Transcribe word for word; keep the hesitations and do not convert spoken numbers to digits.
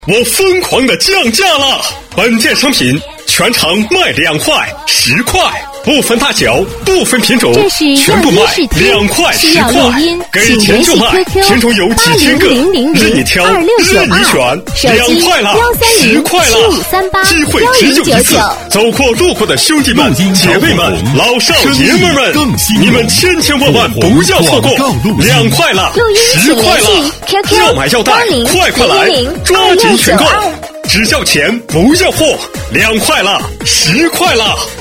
我疯狂的降价了！本件商品全场卖两块、十块，不分大小，不分品种，全部卖两块、十块，给钱就卖。品种有几千个，任你挑，任你选，两块了，十块了，机会只有一次。走过路过的兄弟们、姐妹们、老少爷们们，你们千千万万不要错过！两块了，十块了，要买要带，快快来，抓紧选购！只要钱不要货，两块了，十块了。